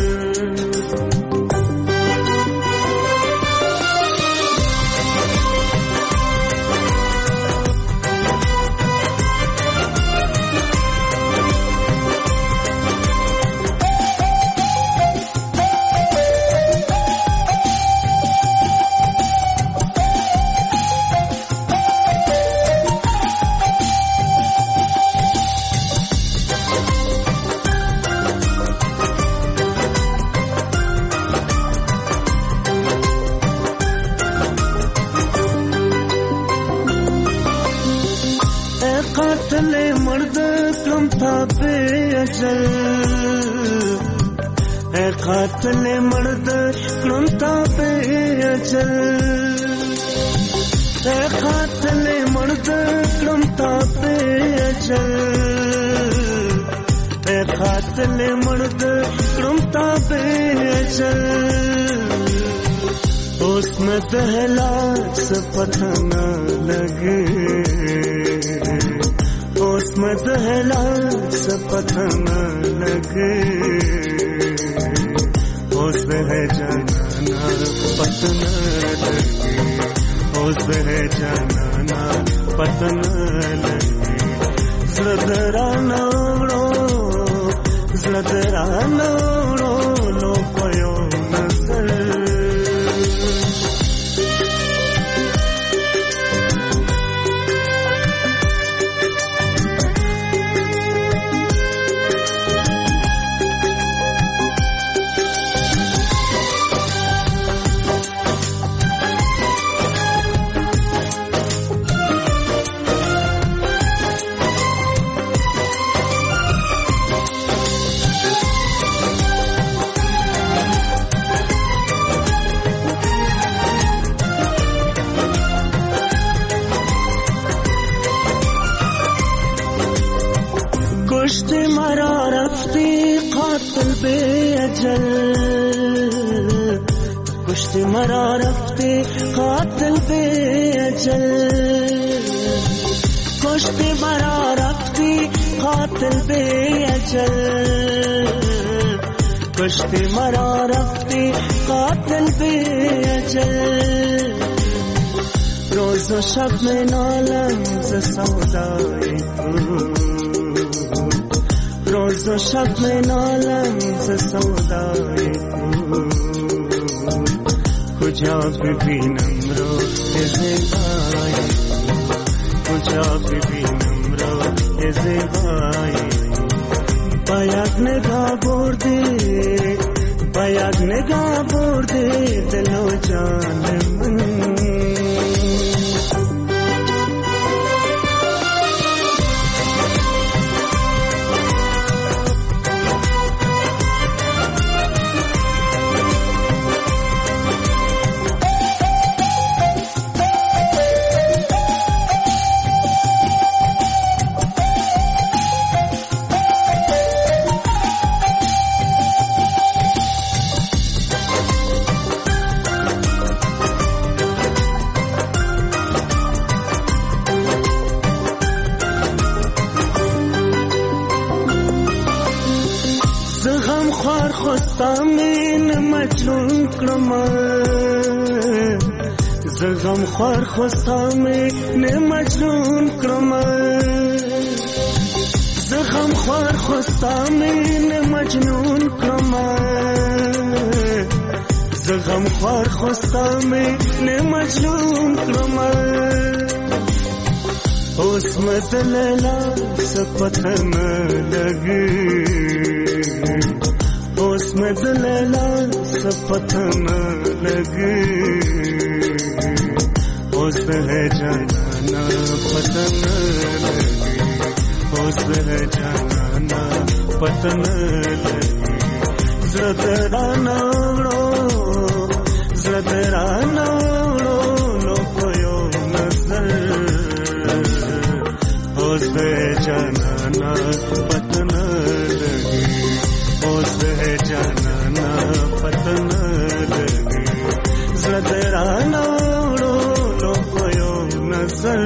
قاتل مرد کرمتا پہ اچل اے قاتل مرد کرمتا پہ اچل اے قاتل مرد کرمتا پہ اچل اس میں دہلا سے پتہ نہ لگے اس उसमें दहला से पता न लगे उसमें है जाना पता न लगे उसमें है जाना पता न लगे ज़रा नौड़ो ज़रा नौड़ो लो पयो नजर कश्ती मरा रफ्ती कातिल बेअजल कश्ती मरा रफ्ती कातिल बेअजल कश्ती मरा रफ्ती कातिल बेअजल कश्ती मरा रफ्ती कातिल बेअजल रोज़ व शब में नालम ज़ सौदाए रोज़ व शब में नालम ज़ सौदाए कुजा भी नम्रो ज़ेबाए कुजा भी नम्रो ज़ेबाए बायाग निगाह बोर दे बायाग निगाह बोर दे दिलो जान मन خستامین مجنون کرم زغم خور خستامین مجنون کرم زغم خور خستامین مجنون کرم زغم خور خستامین مجنون کرم उसमें दलला सपतन लगे उसमें दलला सपतन लगे उसमें है जाना पतन लगे उसमें है जाना पतन लगे ज़रा नौड़ो ज़रा नौड़ो लो कोयो नजर उसमें जाना पतन लगे उसमें जाना पतन लगे ज़रा नौड़ो लो कोयो नजर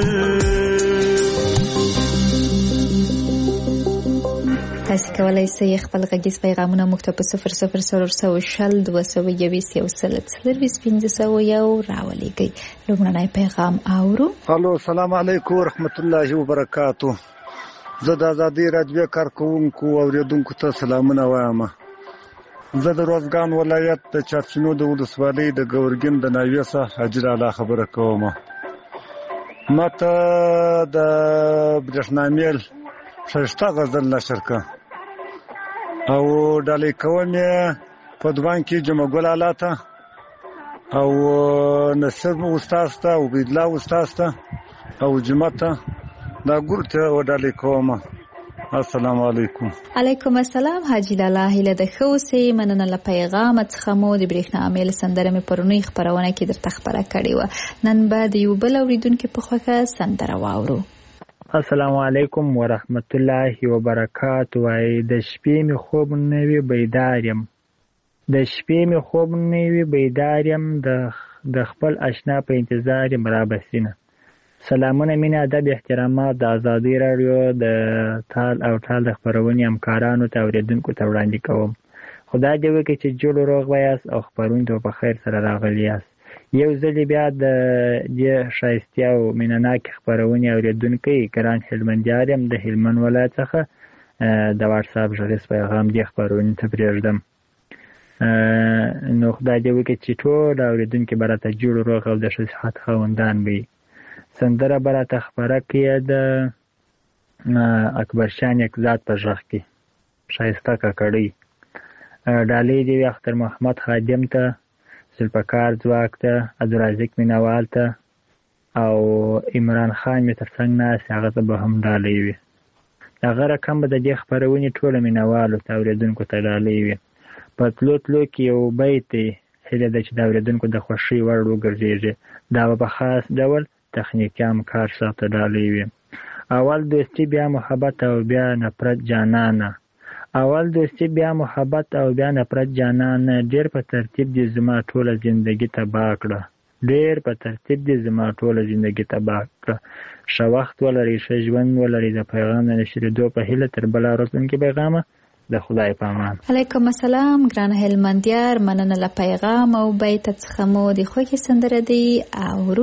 تاسو کولای شئ خپل غږیز پیغامونه موږ ته په صفر صفر صفر صفر شل دوه سوه یویس یو سل څلرویس پنځه سوه یو راولېږئ. لومړنی پیغام اورو. الو السلام علیکم ورحمت الله وبرکاتو. زه د ازادي راډیو کارکونکو اوریدونکو ته سلامونه وایم. زه د روزګان ولایت د چارچینو د ولسوالۍ د ګورګین د ناوې څخه حاجر اعلی خبره کوم. ماته د برېښنامیل ښایسته غزل نشر کړه او ډالۍ کوم یې په دوان کې جمع ګل اعلی ته او نصر استاد ته او عبیدالله استاد ته او جمعه ته دا ګور ته ډالۍ کوم. السلام علیکم. علیکم السلام حاجی لالا. هیله د ښه اوسئ. مننه له پیغام څخه مو د برېښنامیل سندره مې پرونی خپرونه کې درته خپره کړې وه. نن به د یو بل اورېدونکي په خوښه سندره واورو. السلام علیکم ورحمت الله وبرکاتو. د شپې مې خوب نه وي بیدار یم د شپې مې خوب نه وي بیدار یم د خپل اشنا په انتظار یم را بسینه سلامونه مینه ادب احترامات د ازادي راډیو د تال او ټال د خپرونې همکارانو ته اوریدونکو ته وړاندې کوم. خدای دې وکړي چې جوړ روغ وایاست او خپرونې ته په خیر سره راغلي یاست. یو ځل بیا د دې ښایستې او مینهناکې خپرونې اوریدونکی ګران هلمندیار یم د هلمند ولایت څخه د واټساپ غږیز پیغام دې خپرونې ته پرېږدم. نو خدای دې وکړي چې ټول اوریدونکي به راته جوړ روغ او د ښه صحت خاوندان وي. سندره به راته خپره کړي د اکبرشاه نیکزاد په غږ کې ښایسته کاکړۍ. ډالۍ دې وي اختر محمد خادم ته، ذوالفقار ځواک ته، عبدالرزاق مینوال ته او عمران خان مې تر څنګ ناست هغه ته به هم ډالۍ وي. دغه رقم به د دې خپرونې ټولو مینوالو ته اوریدونکو ته ډالۍ وي. په تلو تلو کې یو بیت دی، هیله ده چې د اوریدونکو د خوښۍ وړ وګرځېږي. دا به په خاص ډول تخنیکي همکار صاحب ته ډالۍ وي. اول دوستي بیا محبت او بیا نفرت جانانه، اول دوستي بیا محبت او بیا نفرت جانانه، ډېر په ترتیب دې زما ټوله زندګي تباه کړه، ډېر په ترتیب دې زما ټوله زندګي تباه کړه. ښه وخت ولرئ، ښه ژوند ولرئ. د پیغام د نشرېدو په هیله تر بله راتلونکي پیغامه د خدای په امان. علیکم السلام ګران هلمندیار، مننه له پیغام او بیت څخه مو د خوښې سندره دی اورو.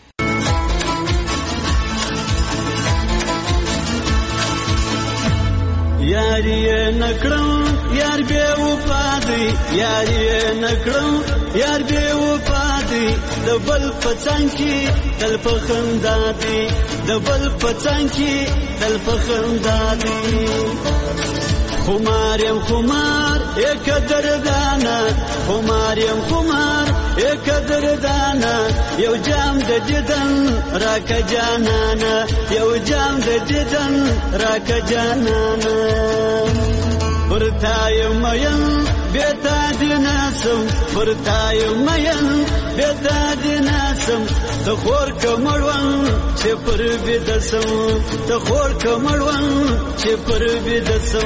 یاری نکړم یار بے وفا دی، یاری نکړم یار بے وفا دی، د بل پڅنګ کی تل په خندا دی، د بل پڅنګ کی تل په خندا دی. خمار یم خمار یک دردانا، خمار یم خمار یک دردانا، یو جام د دیدن راکه جانانا، یو جام د دیدن راکه جانانا. پرتای مین بیتا دیناسم، پرتای مین بیتا دیناسم، تخور کمړون چې پر بدسم، تخور کمړون چې پر بدسم.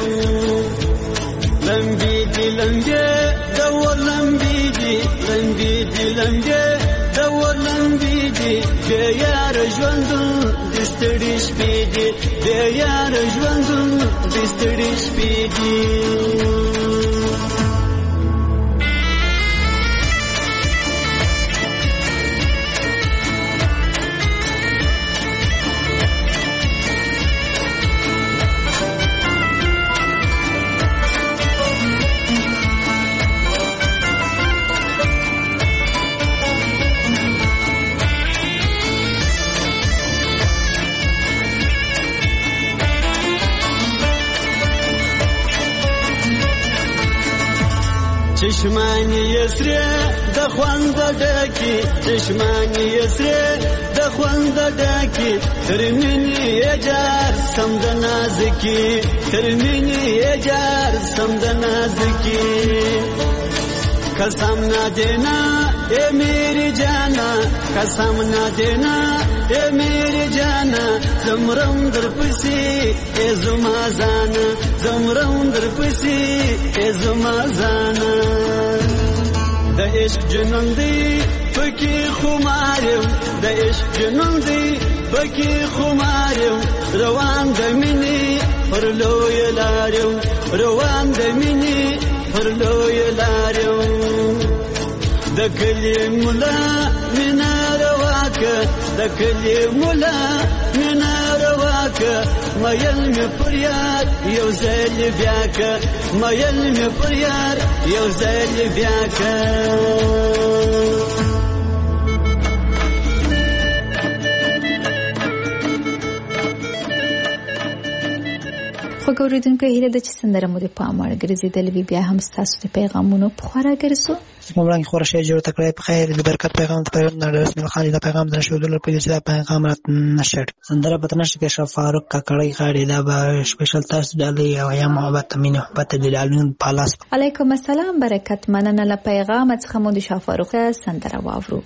لمبی دی لمبی دو لمبی دی، لمبی دی لمبی دو لمبی دی، بے یار ژوندون دستړي شپې دی، بے یار ژوندون دستړي شپې دی. چشمانی یسری د خوند ډکی، چشمانی یسری د خوند ډکی، ترمنی یجار سم د نازکی، ترمنی یجار سم د نازکی. قسم نہ دینا اے میری جانا، قسم نہ دینا اے میری جانا، زمرم در پسی اے زما زانا، زمرم در پسی اے زما زانا. د عشق جنون دی پکی خمارم، د عشق جنون دی پکی خمارم، روان د مینی پر لوی لارم، روان د مینی پر لوی لارم. د کلی مولا مینا رواکه، د کلی مولا مینا رواکه، مایل می پر یار یو ځل بیا که، مایل می پر یار یو ځل بیا که. خوږ اورېدونکو، هیله ده چې سندره مو د پام وړ ګرځېدلې وي. بیا هم ستاسو د پیغامونو په خوا راګرځو. زما وړاندې خورا شی جوړ تکړه په خیر د برکت پیغام ته پیغام نه رسمي خالي دا پیغام د شودل په دې چې دا پیغام رات نشړ سندره په تنش کې شفا فاروق کاکړی غاړي دا به سپیشل تاسو ډالۍ او یا محبت مینه محبت د لالون پالاس. علیکم السلام، برکت مننه له پیغام څخه مو د شفا فاروق سندره واورو.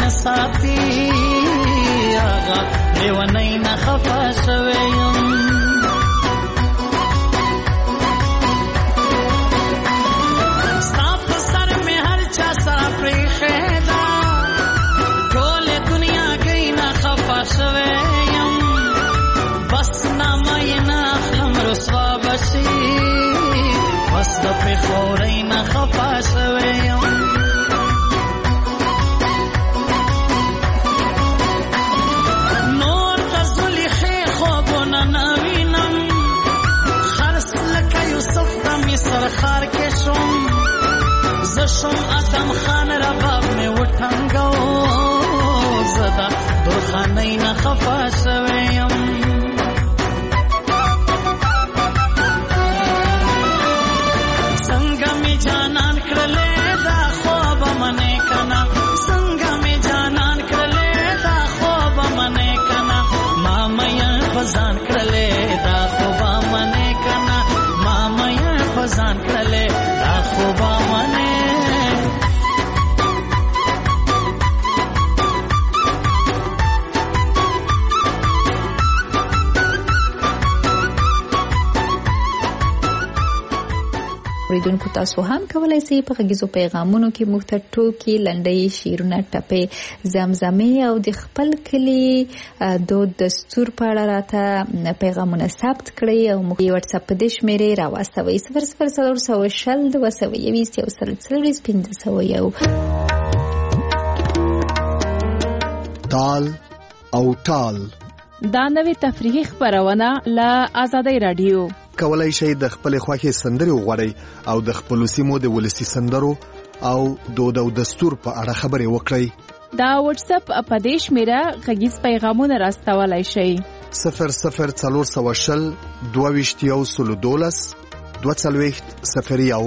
نه ساتي هغه لیونۍ نه خفه شوی یم ستا په سر مې هر چا سره پرېښې ده ټولې دنیاګۍ نه خفه شوی یم بس نامه یې نه اخلم رسوا به شي بس د پېښورۍ نه خفه شوی یم نور د زلیخې خوبونه نه وینم خرس لکه یوسف د مصر ښار کې شوم زه شوم ادم خان رباب مې وټنګو زه د درخانۍ نه خفه شوی یم څنګه مې جانان کړلې دا خوبه منې کنه څنګه مې جانان کړلې دا خوبه منې کنه ما مې په ځان کړلې دا خوبه منې کنه ما مې په ځان کړلې دا خوبه منې اوریدونکو تاسو هم کولای شئ په غږیزو پیغامونو کې موږ ته ټوکې لنډۍ شعرونه ټپې زمزمې او د خپل کلي دود دستور په اړه راته پیغامونه ثبت کړئ او موږ یې واتس اپ په دې شمېرې راواستوئ صفر صفر څلور سوه شل دوه سوه یویشت یو سل څلوېښت پنځه سوه یو تال او ټال دا نوې تفریحي خپرونه له آزادۍ راډیو کولای شئ د خپل خوښې سندرې وغواړئ او د خپل سیمو د ولسی سندرو او دود او دستور په اړه خبرې وکړئ دا واتس اپ په دې شمېره غږیز پیغامونه راستولای شئ صفر صفر څلور سوه شل دوه ویشت یو سل دولس دوه څلوېښت صفر یو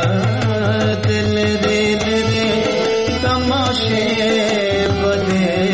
तमाशे बदे